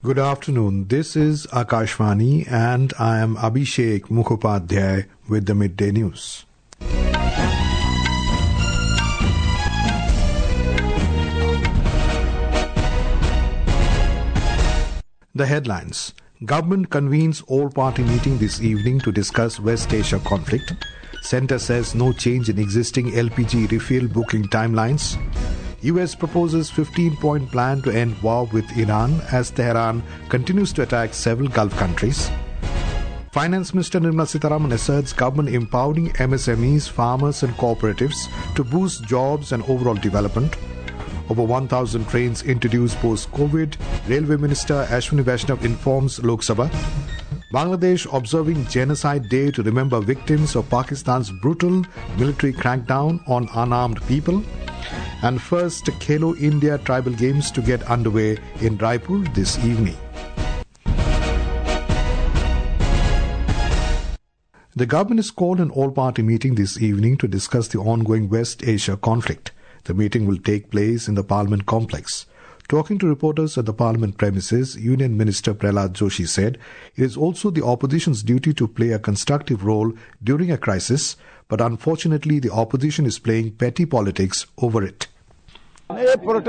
Good afternoon. This is Akashvani and I am Abhishek Mukhopadhyay with the Midday News. The headlines. Government convenes all-party meeting this evening to discuss West Asia conflict. Centre says no change in existing LPG refill booking timelines. US proposes 15-point plan to end war with Iran as Tehran continues to attack several Gulf countries. Finance Minister Nirmala Sitharaman asserts government empowering MSMEs, farmers and cooperatives to boost jobs and overall development. Over 1,000 trains introduced post-COVID. Railway Minister Ashwini Vaishnav informs Lok Sabha. Bangladesh observing Genocide Day to remember victims of Pakistan's brutal military crackdown on unarmed people. And first Khelo India Tribal Games to get underway in Raipur this evening. The government has called an all-party meeting this evening to discuss the ongoing West Asia conflict. The meeting will take place in the Parliament complex. Talking to reporters at the Parliament premises, Union Minister Prahlad Joshi said it is also the opposition's duty to play a constructive role during a crisis, but unfortunately the opposition is playing petty politics over it. When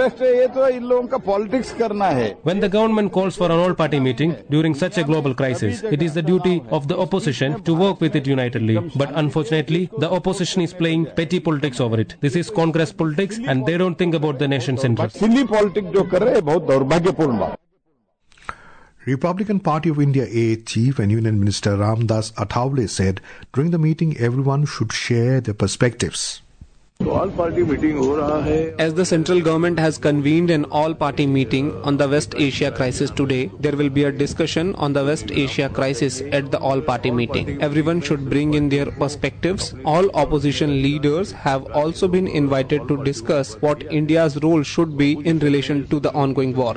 the government calls for an all-party meeting during such a global crisis, it is the duty of the opposition to work with it unitedly. But unfortunately, the opposition is playing petty politics over it. This is Congress politics and they don't think about the nation's interests. Republican Party of India AA Chief and Union Minister Ramdas Athawale said during the meeting everyone should share their perspectives. As the central government has convened an all-party meeting on the West Asia crisis today, there will be a discussion on the West Asia crisis at the all-party meeting. Everyone should bring in their perspectives. All opposition leaders have also been invited to discuss what India's role should be in relation to the ongoing war.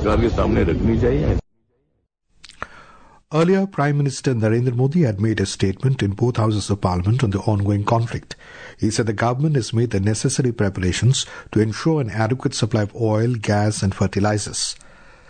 Earlier, Prime Minister Narendra Modi had made a statement in both houses of Parliament on the ongoing conflict. He said the government has made the necessary preparations to ensure an adequate supply of oil, gas and fertilizers.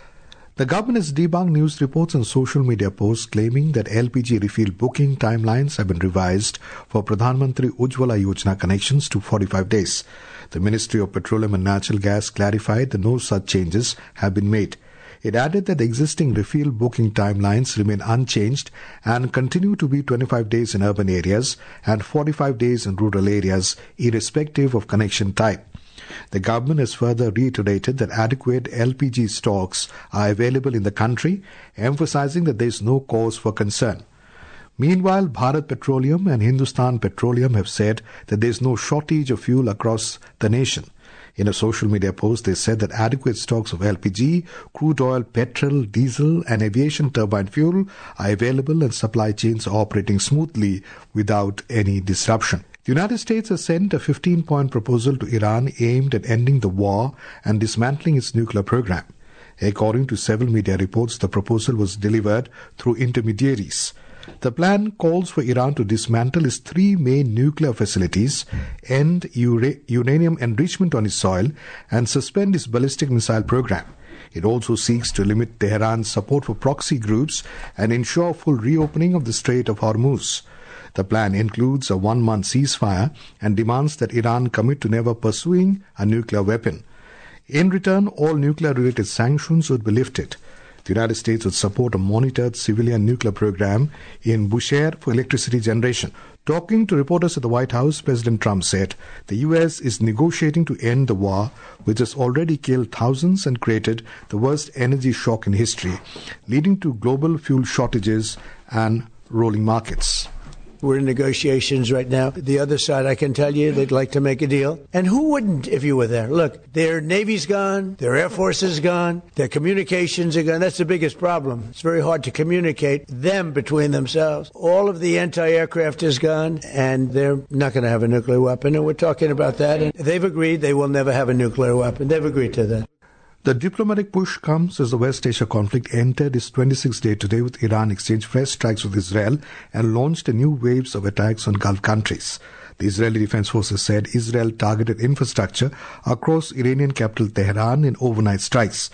The government has debunked news reports and social media posts claiming that LPG refill booking timelines have been revised for Pradhan Mantri Ujjwala Yojana connections to 45 days. The Ministry of Petroleum and Natural Gas clarified that no such changes have been made. It added that the existing refill booking timelines remain unchanged and continue to be 25 days in urban areas and 45 days in rural areas, irrespective of connection type. The government has further reiterated that adequate LPG stocks are available in the country, emphasizing that there is no cause for concern. Meanwhile, Bharat Petroleum and Hindustan Petroleum have said that there is no shortage of fuel across the nation. In a social media post, they said that adequate stocks of LPG, crude oil, petrol, diesel and aviation turbine fuel are available and supply chains are operating smoothly without any disruption. The United States has sent a 15-point proposal to Iran aimed at ending the war and dismantling its nuclear program. According to several media reports, the proposal was delivered through intermediaries. The plan calls for Iran to dismantle its three main nuclear facilities, end uranium enrichment on its soil, and suspend its ballistic missile program. It also seeks to limit Tehran's support for proxy groups and ensure full reopening of the Strait of Hormuz. The plan includes a 1-month ceasefire and demands that Iran commit to never pursuing a nuclear weapon. In return, all nuclear-related sanctions would be lifted. The United States would support a monitored civilian nuclear program in Bushehr for electricity generation. Talking to reporters at the White House, President Trump said the U.S. is negotiating to end the war, which has already killed thousands and created the worst energy shock in history, leading to global fuel shortages and rolling markets. We're in negotiations right now. The other side, I can tell you, they'd like to make a deal. And who wouldn't if you were there? Look, their Navy's gone, their Air Force is gone, their communications are gone. That's the biggest problem. It's very hard to communicate them between themselves. All of the anti-aircraft is gone, and they're not going to have a nuclear weapon. And we're talking about that. And they've agreed they will never have a nuclear weapon. They've agreed to that. The diplomatic push comes as the West Asia conflict entered its 26th day today, with Iran exchanged fresh strikes with Israel and launched a new waves of attacks on Gulf countries. The Israeli Defense Forces said Israel targeted infrastructure across Iranian capital Tehran in overnight strikes.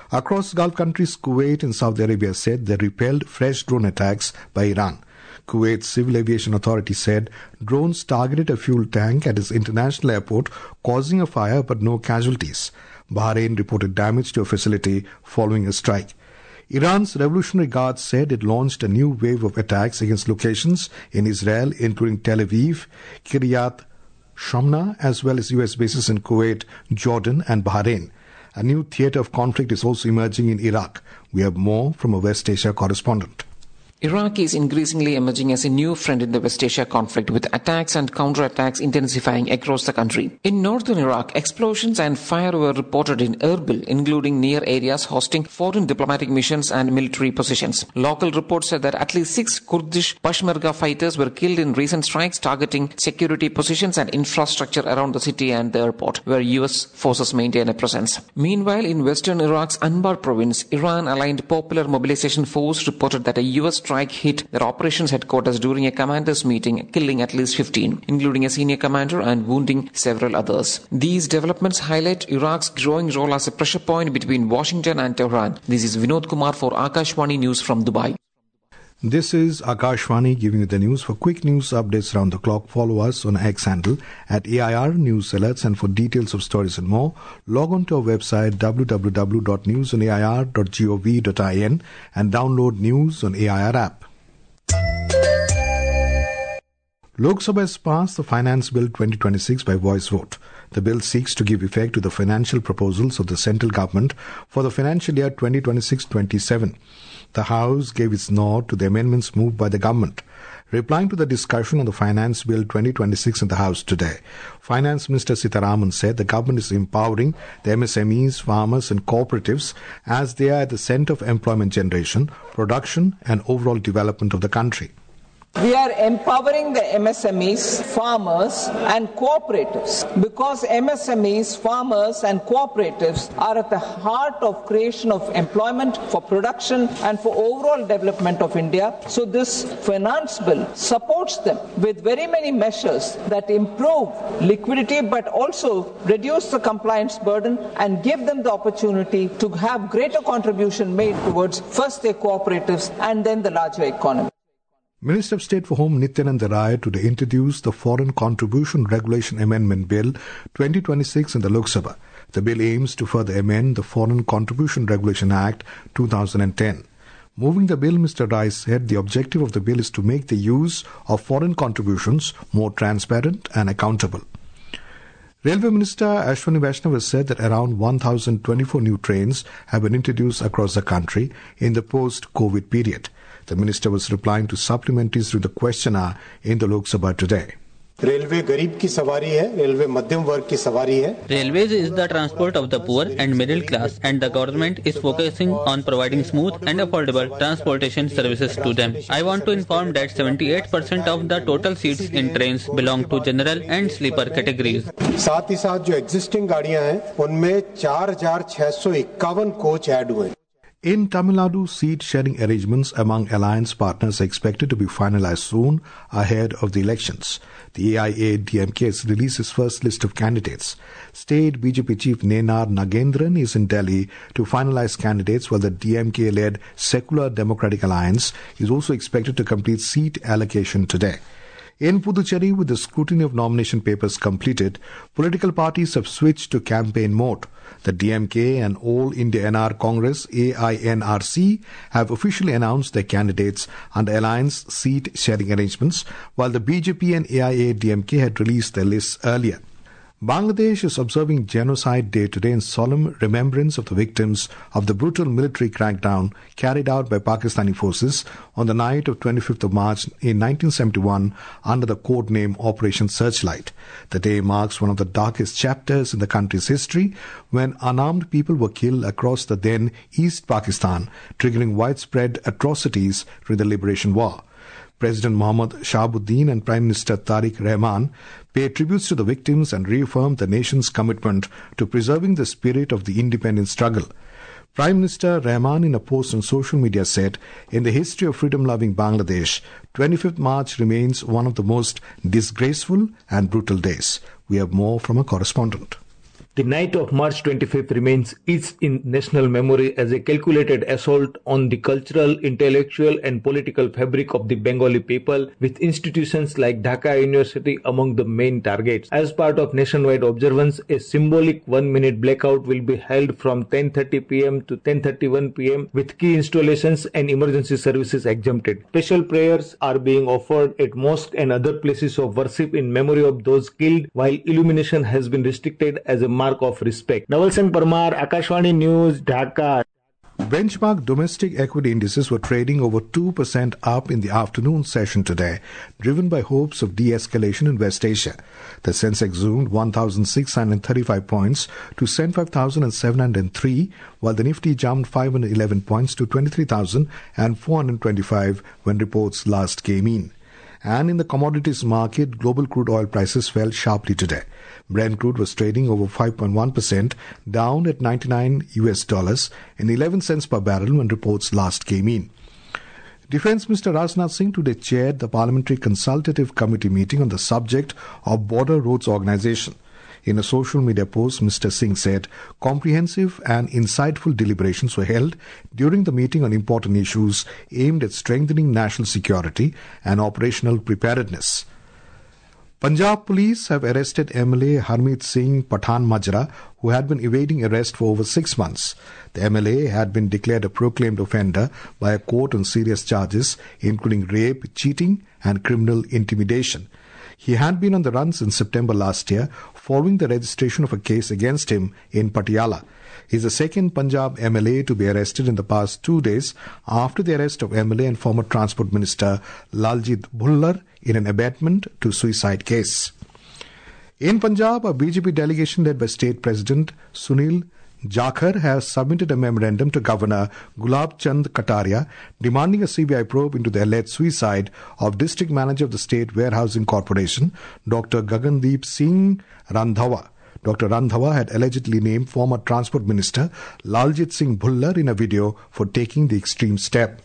Across Gulf countries, Kuwait and Saudi Arabia said they repelled fresh drone attacks by Iran. Kuwait's Civil Aviation Authority said drones targeted a fuel tank at its international airport, causing a fire but no casualties. Bahrain reported damage to a facility following a strike. Iran's Revolutionary Guard said it launched a new wave of attacks against locations in Israel, including Tel Aviv, Kiryat Shmona, as well as US bases in Kuwait, Jordan and Bahrain. A new theatre of conflict is also emerging in Iraq. We have more from a West Asia correspondent. Iraq is increasingly emerging as a new friend in the West Asia conflict, with attacks and counterattacks intensifying across the country. In northern Iraq, explosions and fire were reported in Erbil, including near areas hosting foreign diplomatic missions and military positions. Local reports said that at least 6 Kurdish Peshmerga fighters were killed in recent strikes targeting security positions and infrastructure around the city and the airport, where US forces maintain a presence. Meanwhile, in western Iraq's Anbar province, Iran-aligned Popular Mobilization Force reported that a US strike hit their operations headquarters during a commanders' meeting, killing at least 15, including a senior commander, and wounding several others. These developments highlight Iraq's growing role as a pressure point between Washington and Tehran. This is Vinod Kumar for Akashvani News from Dubai. This is Akashvani giving you the news. For quick news updates around the clock, follow us on X handle at AIR News Alerts, and for details of stories and more, log on to our website www.newsonair.gov.in and download News on AIR app. Lok Sabha has passed the Finance Bill 2026 by voice vote. The bill seeks to give effect to the financial proposals of the central government for the financial year 2026-27. The House gave its nod to the amendments moved by the government. Replying to the discussion on the Finance Bill 2026 in the House today, Finance Minister Sitharaman said the government is empowering the MSMEs, farmers and cooperatives as they are at the centre of employment generation, production and overall development of the country. We are empowering the MSMEs, farmers and cooperatives, because MSMEs, farmers and cooperatives are at the heart of creation of employment, for production and for overall development of India. So this finance bill supports them with very many measures that improve liquidity but also reduce the compliance burden and give them the opportunity to have greater contribution made towards first their cooperatives and then the larger economy. Minister of State for Home Nityananda Rai today introduced the Foreign Contribution Regulation Amendment Bill 2026 in the Lok Sabha. The bill aims to further amend the Foreign Contribution Regulation Act 2010. Moving the bill, Mr. Rai said the objective of the bill is to make the use of foreign contributions more transparent and accountable. Railway Minister Ashwani Vaishnav has said that around 1,024 new trains have been introduced across the country in the post-COVID period. The minister was replying to supplementaries through the question hour in the Lok Sabha today. Railway गरीब की सवारी है, railway मध्यम वर्ग की सवारी है. Railways is the transport of the poor and middle class, and the government is focusing on providing smooth and affordable transportation services to them. I want to inform that 78% of the total seats in trains belong to general and sleeper categories. साथ ही साथ जो existing गाड़ियां हैं, उनमें 4,651 coach add हुए. In Tamil Nadu, seat-sharing arrangements among alliance partners are expected to be finalized soon ahead of the elections. The AIA-DMK has released its first list of candidates. State BJP Chief Nenar Nagendran is in Delhi to finalize candidates, while the DMK-led Secular Democratic Alliance is also expected to complete seat allocation today. In Puducherry, with the scrutiny of nomination papers completed, political parties have switched to campaign mode. The DMK and All India NR Congress AINRC have officially announced their candidates under alliance seat sharing arrangements, while the BJP and AIA-DMK had released their lists earlier. Bangladesh is observing Genocide Day today in solemn remembrance of the victims of the brutal military crackdown carried out by Pakistani forces on the night of 25th of March in 1971 under the code name Operation Searchlight. The day marks one of the darkest chapters in the country's history, when unarmed people were killed across the then East Pakistan, triggering widespread atrocities during the Liberation War. President Mohammad Shahabuddin and Prime Minister Tariq Rahman paid tributes to the victims and reaffirmed the nation's commitment to preserving the spirit of the independence struggle. Prime Minister Rahman, in a post on social media, said, "In the history of freedom-loving Bangladesh, 25th March remains one of the most disgraceful and brutal days." We have more from a correspondent. The night of March 25th remains etched in national memory as a calculated assault on the cultural, intellectual and political fabric of the Bengali people, with institutions like Dhaka University among the main targets. As part of nationwide observance, a symbolic 1-minute blackout will be held from 10:30 p.m. to 10:31 p.m. with key installations and emergency services exempted. Special prayers are being offered at mosques and other places of worship in memory of those killed, while illumination has been restricted as a mark of respect. Naval Singh Parmar, Akashvani News, Dhaka. Benchmark domestic equity indices were trading over 2% up in the afternoon session today, driven by hopes of de-escalation in West Asia. The Sensex zoomed 1,635 points to 75,703, while the Nifty jumped 511 points to 23,425 when reports last came in. And in the commodities market, global crude oil prices fell sharply today. Brent crude was trading over 5.1%, down at $99 and 11 cents per barrel when reports last came in. Defence Minister Rajnath Singh today chaired the Parliamentary Consultative Committee meeting on the subject of Border Roads Organisation. In a social media post, Mr. Singh said comprehensive and insightful deliberations were held during the meeting on important issues aimed at strengthening national security and operational preparedness. Punjab police have arrested MLA Harmeet Singh Pathan Majra, who had been evading arrest for over 6 months. The MLA had been declared a proclaimed offender by a court on serious charges, including rape, cheating and criminal intimidation. He had been on the run since September last year, following the registration of a case against him in Patiala. He is the second Punjab MLA to be arrested in the past 2 days after the arrest of MLA and former Transport Minister Laljit Bhullar in an abatement to suicide case. In Punjab, a BJP delegation led by State President Sunil Jakhar has submitted a memorandum to Governor Gulab Chand Kataria demanding a CBI probe into the alleged suicide of District Manager of the State Warehousing Corporation, Dr. Gagandeep Singh Randhawa. Dr. Randhawa had allegedly named former Transport Minister Laljit Singh Bhullar in a video for taking the extreme step.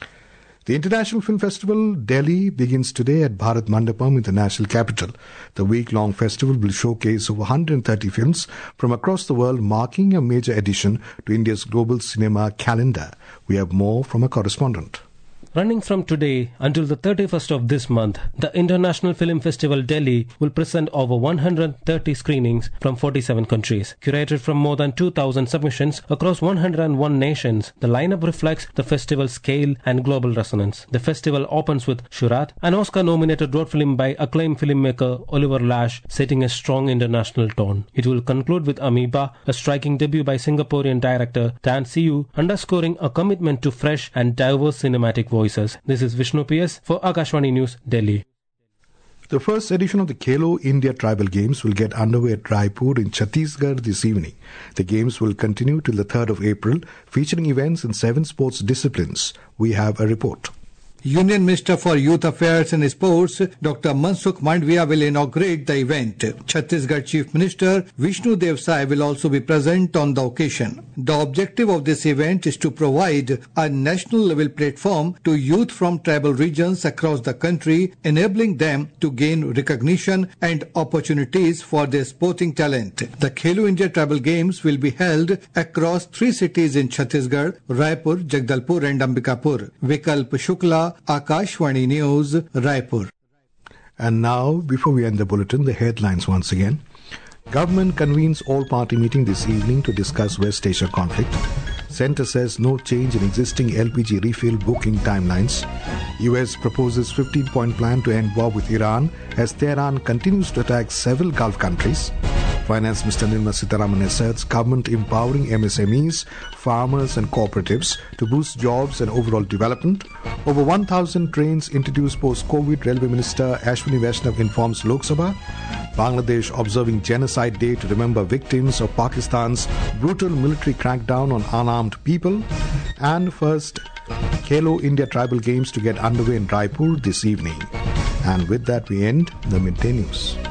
The International Film Festival Delhi begins today at Bharat Mandapam in the national capital. The week-long festival will showcase over 130 films from across the world, marking a major addition to India's global cinema calendar. We have more from a correspondent. Running from today until the 31st of this month, the International Film Festival Delhi will present over 130 screenings from 47 countries. Curated from more than 2,000 submissions across 101 nations, the lineup reflects the festival's scale and global resonance. The festival opens with Shurat, an Oscar-nominated road film by acclaimed filmmaker Oliver Lash, setting a strong international tone. It will conclude with Amoeba, a striking debut by Singaporean director Tan Siu, underscoring a commitment to fresh and diverse cinematic voices. This is Vishnu PS for Akashvani News, Delhi. The first edition of the Khelo India Tribal Games will get underway at Raipur in Chhattisgarh this evening. The games will continue till the 3rd of April, featuring events in 7 sports disciplines. We have a report. Union Minister for Youth Affairs and Sports, Dr. Mansukh Mandviya will inaugurate the event. Chhattisgarh Chief Minister Vishnu Dev Sai will also be present on the occasion. The objective of this event is to provide a national level platform to youth from tribal regions across the country, enabling them to gain recognition and opportunities for their sporting talent. The Khelo India Tribal Games will be held across 3 cities in Chhattisgarh: Raipur, Jagdalpur and Ambikapur. Vikalp Shukla, Akashvani News, Raipur. And now, before we end the bulletin, the headlines once again. Government convenes all-party meeting this evening to discuss West Asia conflict. Centre says no change in existing LPG refill booking timelines. US proposes 15-point plan to end war with Iran as Tehran continues to attack several Gulf countries. Finance Minister Nirmala Sitharaman asserts government empowering MSMEs, farmers and cooperatives to boost jobs and overall development. Over 1,000 trains introduced post-COVID, Railway Minister Ashwini Vaishnav informs Lok Sabha. Bangladesh observing Genocide Day to remember victims of Pakistan's brutal military crackdown on unarmed people. And first, Khelo India Tribal Games to get underway in Raipur this evening. And with that, we end the Midday News.